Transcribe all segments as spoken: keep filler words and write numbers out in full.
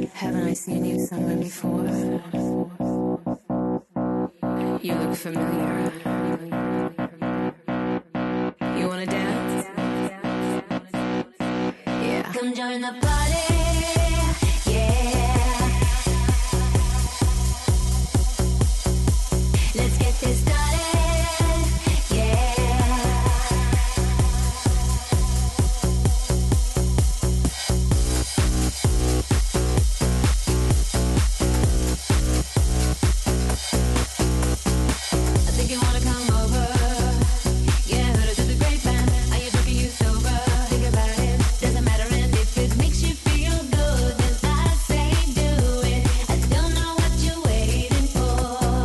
Haven't I seen you somewhere before? You look familiar. You wanna dance? Yeah. Come join the party. Yeah. Let's get this started. Yeah. I think you wanna come over. Yeah, heard it through the grapevine. Are you drunk or you sober? Think about it. Doesn't matter, and if it makes you feel good, then I say do it. I don't know what you're waiting for.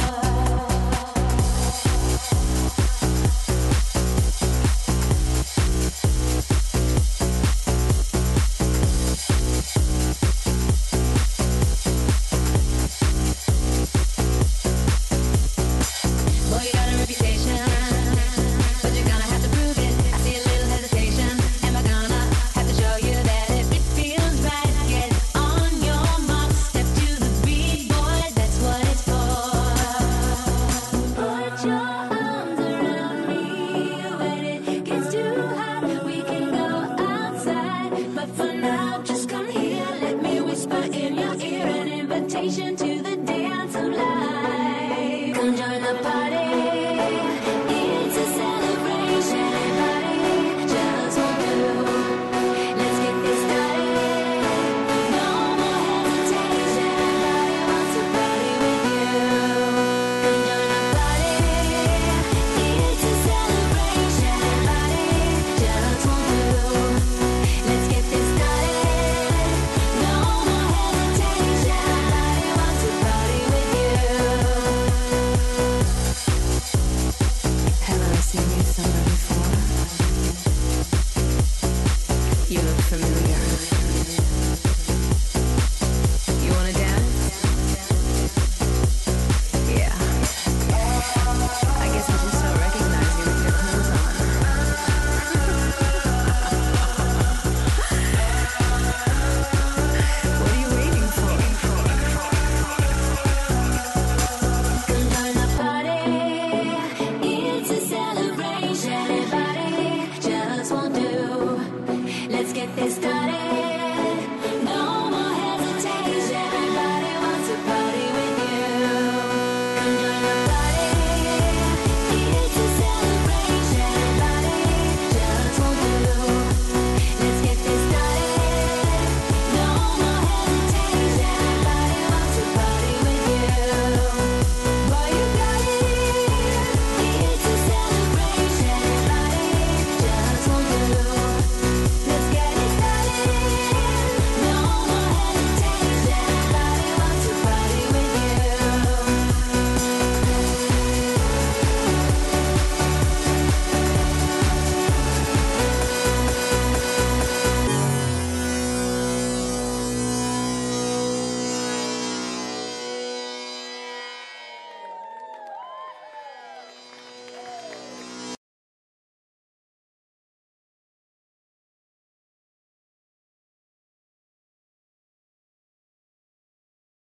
Boy, you got a reputation, but you're gonna have to prove it. I see a little hesitation. Am I gonna have to show you that if it feels right, get on your mark, step to the beat, boy, that's what it's for. Put your arms around me when it gets too hot. We can go outside, but for now, just come here. Let me whisper in your ear an invitation to the dance of life. Come join the party. It's a celebration. Everybody just won't do. Let's get this started. No more hesitation. Everybody wants to party with you. Come join the party. It's a celebration. Everybody just won't do. Let's get this started. No more hesitation. Everybody wants to party with you. Haven't I seen you somewhere before? You look familiar. You wanna dance? Yeah. I guess I just don't recognize you with your clothes on. What are you waiting for? Come join the party. It's a celebration. Everybody just won't do. Let's get this started.